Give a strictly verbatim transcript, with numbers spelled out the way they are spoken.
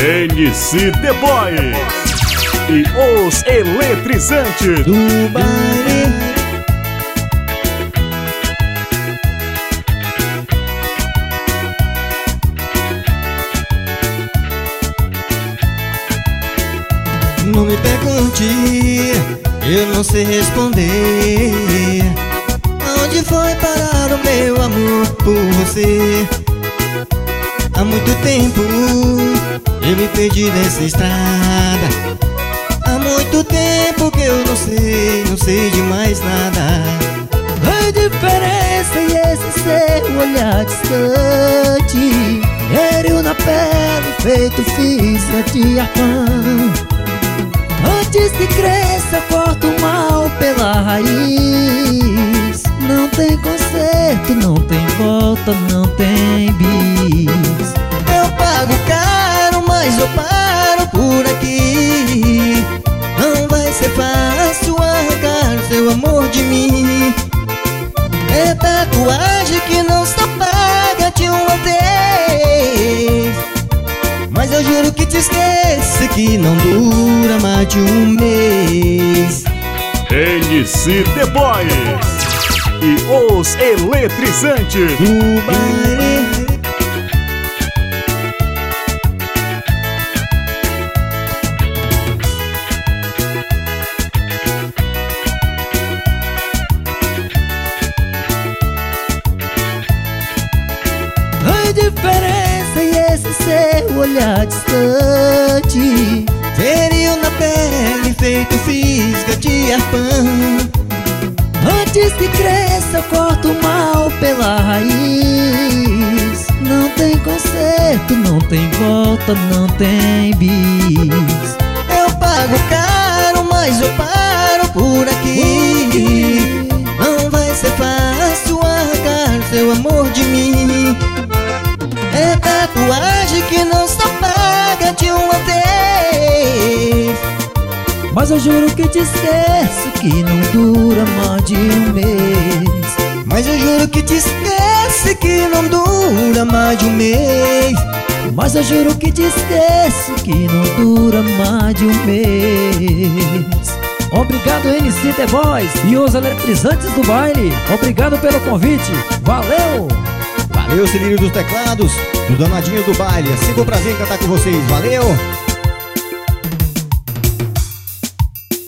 N C The Boys e os eletrizantes do baile. Não me pergunte, eu não sei responder. Aonde foi parar o meu amor por você? Há muito tempo eu me perdi nessa estrada. Há muito tempo que eu não sei, não sei de mais nada. A diferença e esse seu olhar distante, feriu na pele, feito fisga de arpão. Antes que cresça, corta o mal pela raiz. Não tem conserto, não tem volta, não tem bis. Eu pago caro, mas eu paro por aqui. Não vai ser fácil arrancar seu amor de mim. É tatuagem que não se apaga de uma vez. Mas eu juro que te esqueço, que não dura mais de um mês. N C The Boys e os eletrizantes do baile. A diferença e esse seu olhar distante, feriu na pele, feito fisga de arpão. Antes que cresça, corta o mal pela raiz. Não tem conserto, não tem volta, não tem bis. Eu pago caro, mas eu paro por aqui. Não vai ser fácil arrancar seu amor de mim. É tatuagem que não se apaga de uma vez. Mas eu juro que te esqueço, que não dura mais de um mês. Mas eu juro que te esqueço, que não dura mais de um mês. Mas eu juro que te esqueço, que não dura mais de um mês. Obrigado, N C The Boys e os eletrizantes do baile. Obrigado pelo convite, valeu! Valeu, Cirilo dos teclados, do Danadinho do baile. É sempre um prazer em cantar com vocês, valeu!